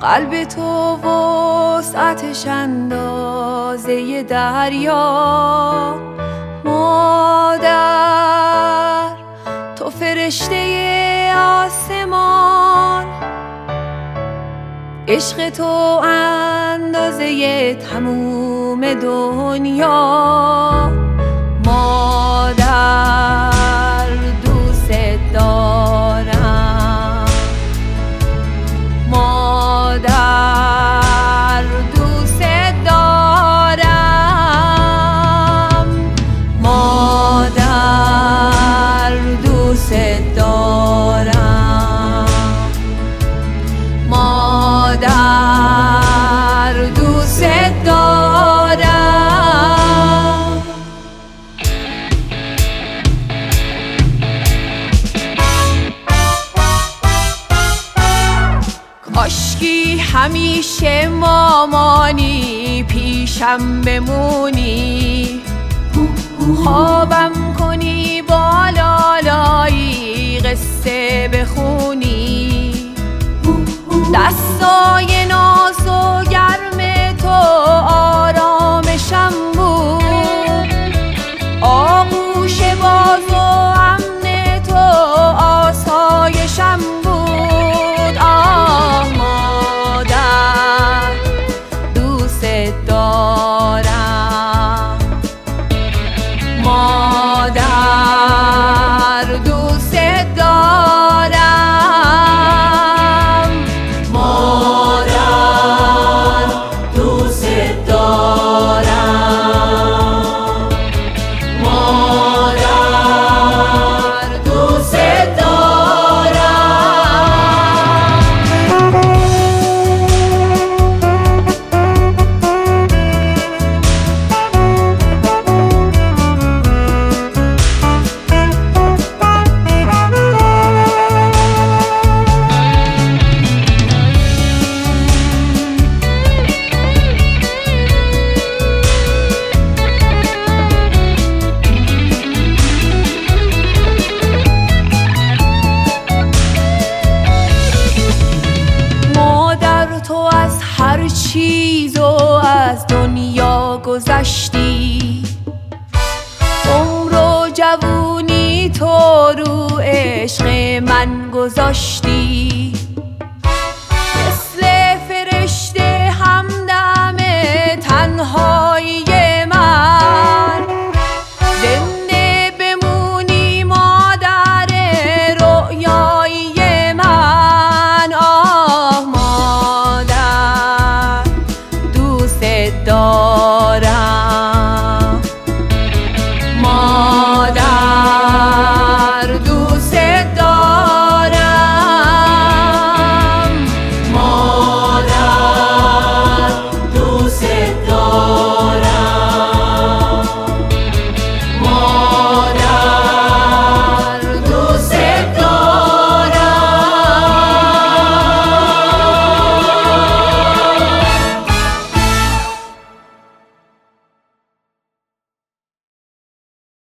قلب تو وسعتش اندازه دریا. مادر تو فرشته آسمان، عشق تو اندازه تموم دنیا. مادر دوست دارم، مادر دوست دارم، مادر دوست دارم، مادر دوست دارم. کاشکی همیشه مامانی پیشم بمونی، خوابم کنی با لالایی قصه بخونی. دستای ناز و گرم تو آرامشم بود، آغوش باز و امن تو آسایشم بود. آه مادر دوست دارم، مادر دوست دارم، مادر دوست دارم، مادر دوست هر چیز و از دنیا گذشتی، عمر و جوونی تو رو عشق من گذاشتی.